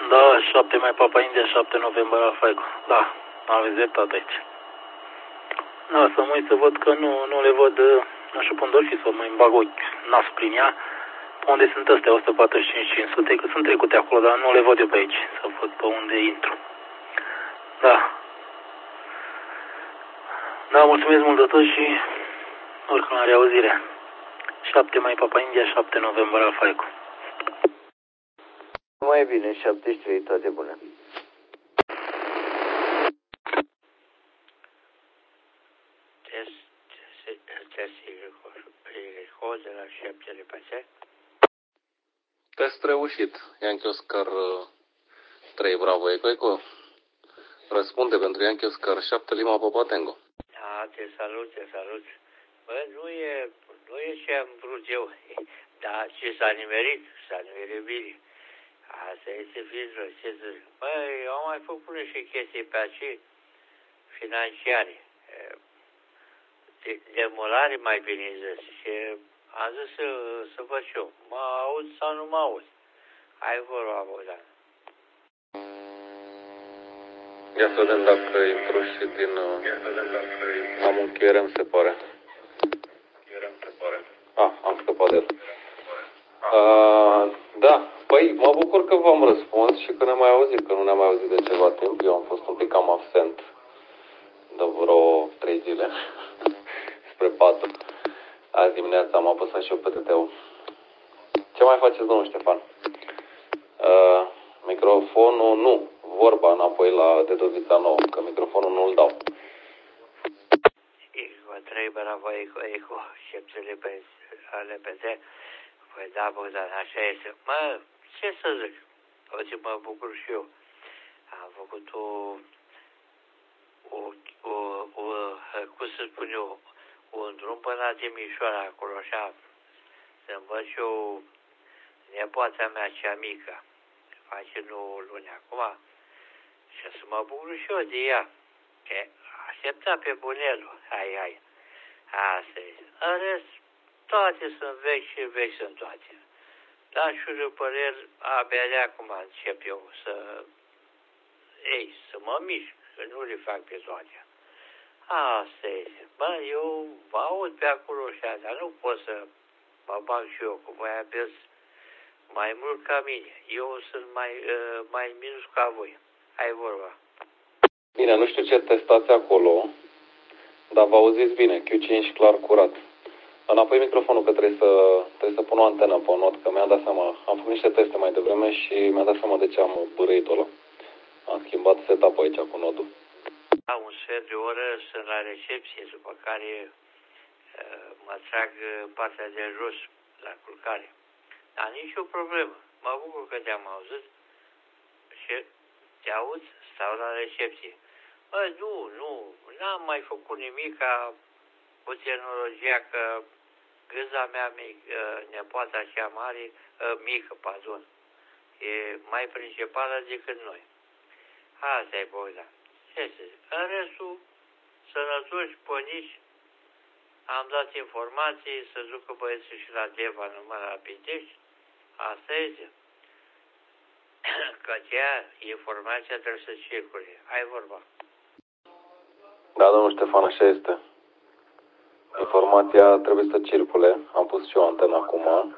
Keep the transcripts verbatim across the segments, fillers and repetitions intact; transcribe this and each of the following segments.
Da, șapte mai Papa India, șapte noiembrie la Faico. Da, aveți dreptate aici. Da, să mă uit să văd că nu, nu le văd, nu știu pe unde fi, să mă îmbag ochi, nasul prin ea, pe unde sunt astea o sută patruzeci și cinci cinci sute, că sunt trecute acolo, dar nu le văd eu pe aici, să văd pe unde intru. Da. Da, mulțumesc mult de tot și oricum la reauzire. șapte mai Papa India, șapte noiembrie la Faico. Mai bine, șaptezeci și trei, toate bune. Test de la șapte repete. Test reușit. Yankee Oscar trei, bravo, Eco Eco. Răspunde pentru Yankee Oscar șapte, Lima Papa Tango. Da, te salut, te salut. Bă, nu e, nu e ce am vrut eu, dar ce s-a nimerit, s-a nimerit bine. Asta este filtră, ce să zic. Băi, am mai făcut și chestii pe aici financiare. De, demolare mai bine zis. Și am zis să, să văd și eu. Mă aud sau nu mă aud? Hai vorba, Bogdan. Ia să vedem dacă intru și din... Am un Q R M, se pare. Ah, am scăpat de el. Uh, da, păi mă bucur că v-am răspuns și că ne-am mai auzit, că nu ne-am mai auzit de ceva timp. Eu am fost un pic cam absent de vreo trei zile spre patru. Azi dimineața am apăsat și eu pe T T-ul. Ce mai faceți, domnul Ștefan? Uh, microfonul nu, vorba înapoi la Dedovița nouă, că microfonul nu-l dau. Eco trei, bravo, Eco, Eco, șeptele pe repete. Păi da, Bogdan, așa este. Mă, ce să zic? Uite, mă bucur și eu. Am făcut o, o, o, o cum să spun eu, un drum până la Timișoara, acolo, așa, să învăț și eu nepoata mea cea mică, face nouă luni acum, și să mă bucur și eu de ea. E, aștepta pe bunelul, hai, hai. Asta e. În rest, toate sunt vechi și vechi sunt toate. Dar și după el, abia de acum încep eu să, ei, să mă mișc, că nu le fac pe toate. Asta este. Bă, eu vă aud pe acolo și aia, dar nu pot să mă bag și eu, cu voi aveți mai mult ca mine. Eu sunt mai, uh, mai minus ca voi. Hai vorba. Bine, nu știu ce testați acolo, dar vă auziți bine, Q cinci clar curat. Înapoi microfonul, că trebuie să, trebuie să pun o antenă pe o not, că mi-am dat seama, am făcut niște teste mai devreme și mi-am dat seama de ce am bărâit-o ăla. Am schimbat setup-ul aici cu nodul. La un sfert de oră sunt la recepție, după care uh, mă trag partea de jos, la culcare. Dar nicio problemă. Mă bucur că te-am auzit și te aud, stau la recepție. Bă, nu, nu, n-am mai făcut nimic ca cu tehnologia, că gâza mea mic, nepoata cea mare, mică, pardon, e mai principală decât noi. Asta e, Bogdan. Ce să zic? În restul, sănătoși, pănici, am dat informații să ducă băieții și la Deva, numai la Pitești. Asta este. Că aceea, informația trebuie să circule. Ai vorba. Da, domnul Ștefan, așa este. Informația trebuie să circule. Am pus și eu antenă acum.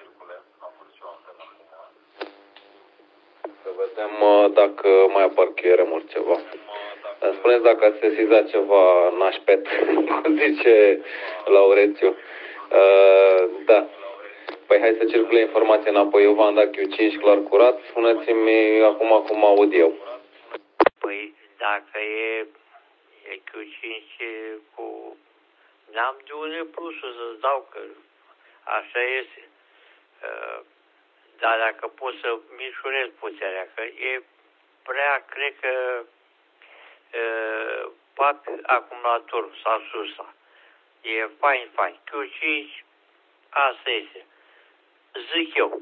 Să vedem dacă mai apar Q R M-uri ceva. Îmi spuneți dacă ați sesizat ceva nașpet, cum zice Laurențiu. Uh, da. Păi hai să circule informația înapoi. Eu v-am dat Q cinci clar curat. Spuneți-mi acum cum aud eu. Păi dacă e, e Q cinci cu... N-am de unde plusul să-ți dau, că așa este. Uh, dar dacă pot să mișurez puterea, că e prea, cred că, uh, pat acumulatorul sau sursa. E fain, fain. Q cinci, asta este. Zic eu.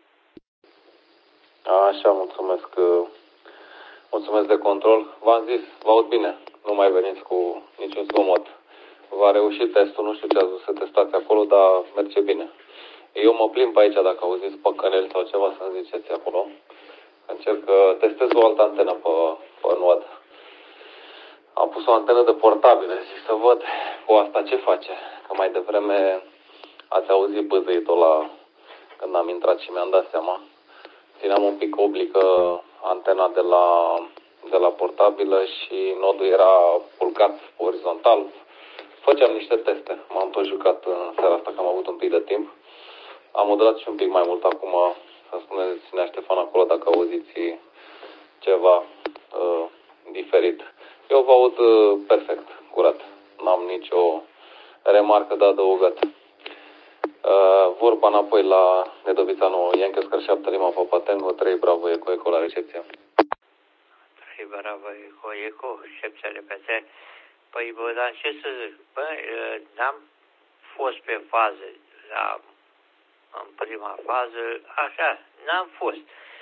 Așa, mulțumesc. Mulțumesc de control. V-am zis, vă aud bine. Nu mai veniți cu niciun zgomot. V-a reușit testul, nu știu ce ați vrut să testați acolo, dar merge bine. Eu mă plimb pe aici, dacă auziți păcăneli sau ceva, să-mi ziceți acolo. încerc că testez o altă antenă pe, pe nod. Am pus o antenă de portabilă și să văd cu asta ce face. Că mai devreme ați auzit bâzâitul ăla când am intrat și mi-am dat seama. Țineam un pic oblică antena de la, de la portabilă și nodul era culcat orizontal. Făceam niște teste. M-am tot jucat în seara asta că am avut un pic de timp. Am modelat și un pic mai mult acum. Să spuneți, Nea Ștefan, acolo dacă auziți ceva uh, diferit. Eu vă aud uh, perfect, curat. N-am nicio remarcă de adăugat. Uh, vorba înapoi la Nedovițanu, Yankee Oscar șapte Lima Papa Tango trei Bravo Eco Eco la recepție. trei Bravo Eco Eco, șepția repete. Păi, Bogdan, ce să zic? Băi, n-am fost pe fază, la, în prima fază, așa, n-am fost.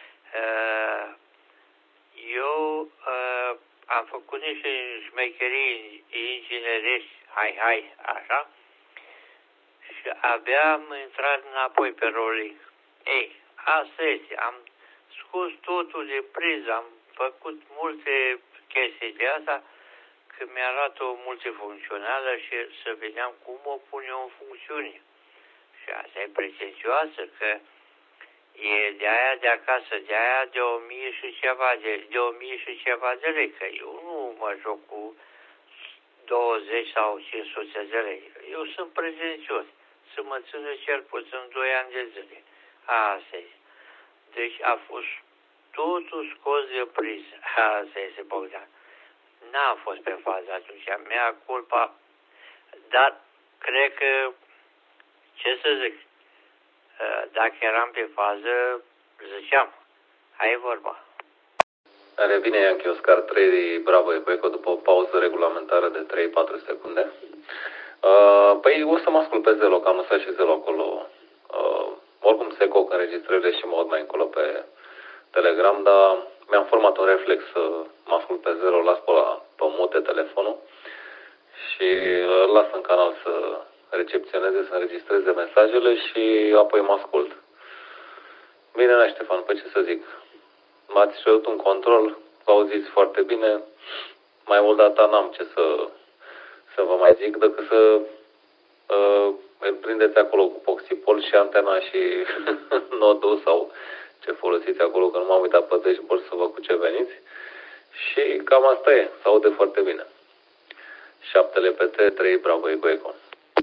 Eu am făcut niște șmecherii inginerești, hai, hai, așa, și abia am intrat înapoi pe rolling. Ei, asta este, am scos totul de priză, am făcut multe chestii de asta, că mi-arată o multifuncțională și să vedeam cum o pun eu în funcțiune. Și asta e pretențioasă, că e de aia de acasă, de aia de o mie și ceva de, de o mie și ceva de lei, că eu nu mă joc cu douăzeci sau cinci sute de lei. Eu sunt pretențios, să mă țină cel puțin doi ani de zile. Asta e. Deci a fost totul scos de priză. Asta este, Bogdan. N-am fost pe fază atunci, mea culpa, dar cred că, ce să zic, dacă eram pe fază, ziceam, hai vorba. Revine Yankee Oscar trei Bravo Eco Eco după o pauză regulamentară de trei patru secunde. Uh, păi o să mă ascult pe Zelo, că am lăsat și Zelo acolo. Uh, oricum se coc înregistrările și mă uit mai încolo pe Telegram, dar mi-am format un reflex să mă ascult pe Zelo, las pe, la, pe mute telefonul și îl las în canal să recepționeze, să înregistreze mesajele și apoi mă ascult. Bine, Nea Ștefan, pe ce să zic? M-ați cerut un control, vă auziți foarte bine, mai mult data n-am ce să, să vă mai zic decât să uh, îl prindeți acolo cu Poxipol și antena și nodul sau ce folosiți acolo, că nu m-am uitat pe dashboard să văd cu ce veniți. Și cam asta e, se aude foarte bine. șapte L P T, trei Bravo Eco Eco.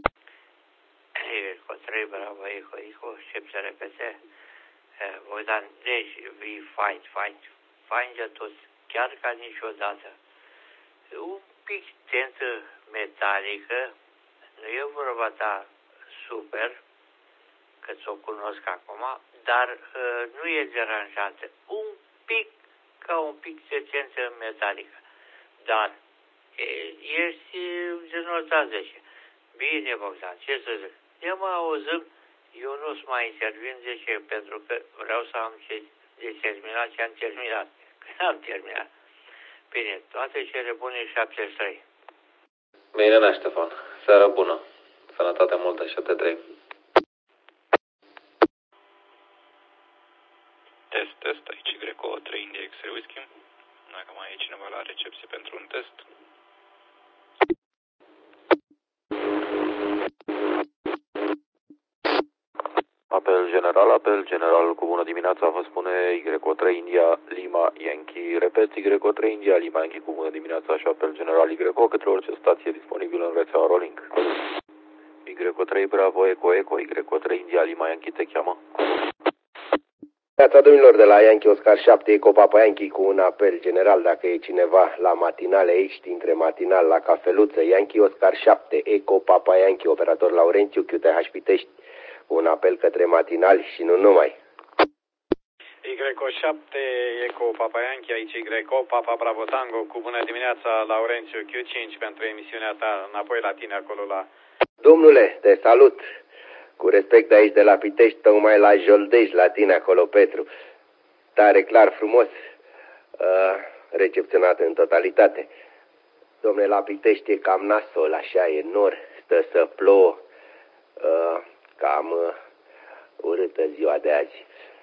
Eco, trei Bravo Eco Eco, șepte R P T. Bogdan, deci vii fain, fain, fain de tot, chiar ca niciodată. Un pic tentă metalică, nu e vorba ta super, că ți-o cunosc acum, dar uh, nu e deranjantă. Un pic, ca un pic de tentă metalică. Dar e, ești de nota zece. Bine, Bogdan, ce să zic? Ne mă auzim, eu nu să mai intervin, de ce? Pentru că vreau să am ce de terminat ce am terminat. Că n-am terminat. Bine, toate cele bune, șaptezeci și trei. Bine, Nea Ștefan. Seară bună. Sănătate multă, șapte trei. Test, test, aici Greco trei India X-ray Whisky. Dacă mai e cineva la recepție pentru un test. Apel general, apel general, cu bună dimineața, vă spune Y trei India Lima Yankee. Repet, Y trei India Lima Yankee, cu bună dimineața și apel general Y către orice stație disponibilă în rețeaua Rolling. Y trei Bravo Eco Eco, Y trei India Lima Yankee te cheamă. Neața domnilor de la Yankee Oscar șapte Eco Papa Yankee, cu un apel general dacă e cineva la matinale aici, dintre matinal la cafeluță. Yankee Oscar șapte Eco Papa Yankee, operator Laurențiu, Q T H Pitești. Un apel către matinali și nu numai. Y șapte Eco Papa Yankee, aici Y Papa Bravo Tango, cu bună dimineața, Laurențiu Q cinci pentru emisiunea ta, înapoi la tine acolo la... Domnule, te salut! Cu respect de aici de la Pitești, tocmai la Joldești, la tine acolo, Petru. Tare clar, frumos, uh, recepționat în totalitate. Domnule, la Pitești e cam nasol, așa e nor, stă să plouă, uh, cam uh, urâtă ziua de azi.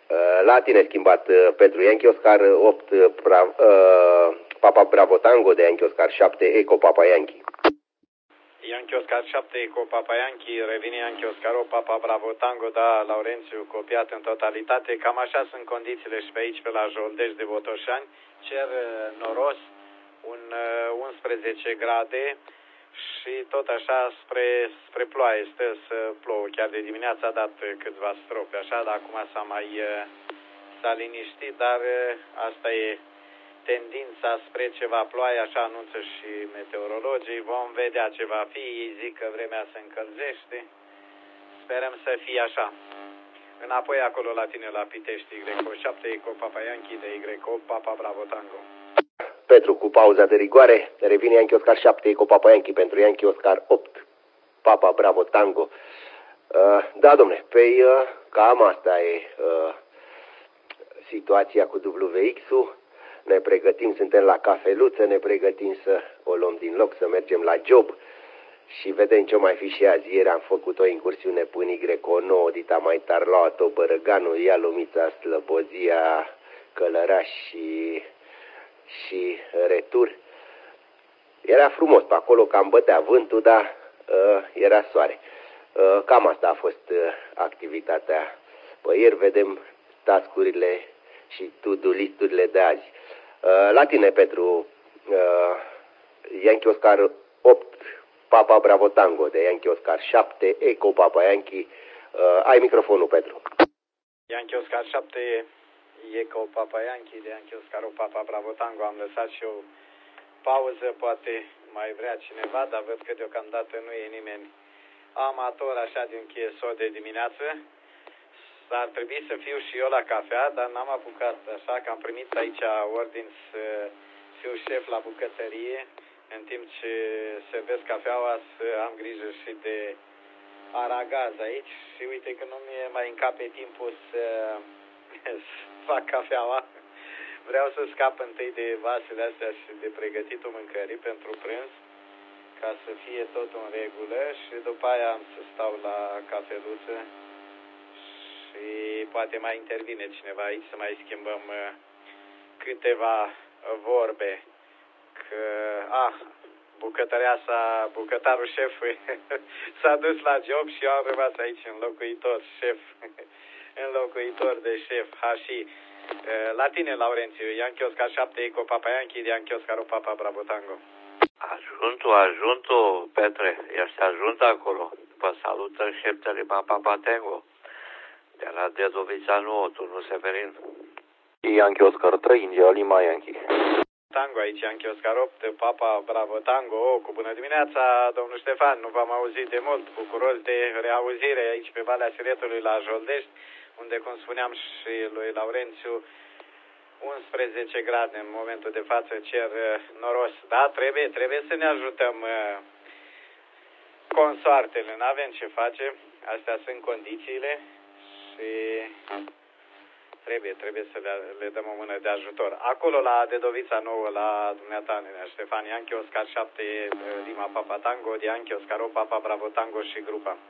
La tine schimbat Petru Yankee Oscar opt, pra, uh, Papa Bravo Tango de Yankee Oscar șapte, Eco Papa Yankee. Yankee Oscar șapte, Eco Papa Yankee, revine Yankee Oscar opt, Papa Bravo Tango, da, Laurențiu, copiat în totalitate. Cam așa sunt condițiile și pe aici, pe la Joldești de Botoșani. Cer noros, un unsprezece grade și tot așa spre, spre ploaie, stă să plouă. Chiar de dimineața a dat câțiva stropi, așa, dar acum s-a mai s-a liniștit, dar asta e tendința spre ceva ploaie, așa anunță și meteorologii. Vom vedea ce va fi, ei zic că vremea se încălzește. Sperăm să fie așa. Înapoi acolo la tine la Pitești, Y șapte, Eco Papa Yankee de Y opt, Papa Bravo Tango. Petru, cu pauza de rigoare, revine Yankee Oscar șapte, Eco Papa Yankee pentru Yankee Oscar opt, Papa Bravo Tango. Uh, da, domne, pe uh, cam asta e uh, situația cu W X-ul. Ne pregătim, suntem la cafeluță, ne pregătim să o luăm din loc, să mergem la job și vedem ce mai fi și azi. Ieri am făcut o incursiune până Y nouă, dita mai tar, luat-o Bărăganu, ia Lumița, Slăbozia, Călăraș și, și retur. Era frumos pe acolo, cam bătea vântul, dar uh, era soare. Uh, cam asta a fost uh, activitatea. Păi ieri vedem task-urile și to-do list-urile de azi. Uh, la tine, Petru, uh, Yankee Oscar opt, Papa Bravo Tango de Yankee Oscar șapte, Eco Papa Yankee. Uh, ai microfonul, Petru. Yankee Oscar șapte, Eco Papa Yankee de Yankee Oscar opt, Papa Bravo Tango. Am lăsat și o pauză, poate mai vrea cineva, dar văd că deocamdată nu e nimeni amator așa de încheiesor de dimineață. Ar trebui să fiu și eu la cafea, dar n-am apucat, așa că am primit aici ordin să fiu șef la bucătărie, în timp ce servesc cafeaua, să am grijă și de aragaz aici și uite că nu mi-e mai încape timpul să, să fac cafeaua. Vreau să scap întâi de vasele astea și de pregătitul mâncării pentru prânz, ca să fie tot în regulă și după aia am să stau la cafeluță. Și poate mai intervine cineva aici să mai schimbăm uh, câteva vorbe. Că, ah, bucătărea sa, bucătarul șef s-a dus la job și eu am rămas aici înlocuitor șef, înlocuitor de șef, ha și. Uh, la tine, Laurențiu, Yankee Oscar șapte, Eco Papa Yankee de Yankee Oscar opt, Papa Bravo Tango. Ajuntul, ajuntul, Petre, ești ajunt acolo. Vă salută șeptele Papa Tango. De la Dedovița nouă, turnul Severin. Yankee Oscar trei, India, Lima, Yankee. Tango aici, Yankee Oscar opt, Papa Bravo Tango. Oh, cu bună dimineața, domnul Ștefan, nu v-am auzit de mult, bucuros de reauzire aici pe Valea Siretului la Joldești, unde, cum spuneam și lui Laurențiu, unsprezece grade în momentul de față, cer noros. Da, trebuie, trebuie să ne ajutăm consoartele, n-avem ce face, astea sunt condițiile. Și trebuie, trebuie să le, le dăm o mână de ajutor. Acolo la Dedovița nouă, la dumneata, Ștefan, Yankee Oscar șapte, Lima Papa Tango, Yankee Oscar opt, Papa Bravo Tango și grupa.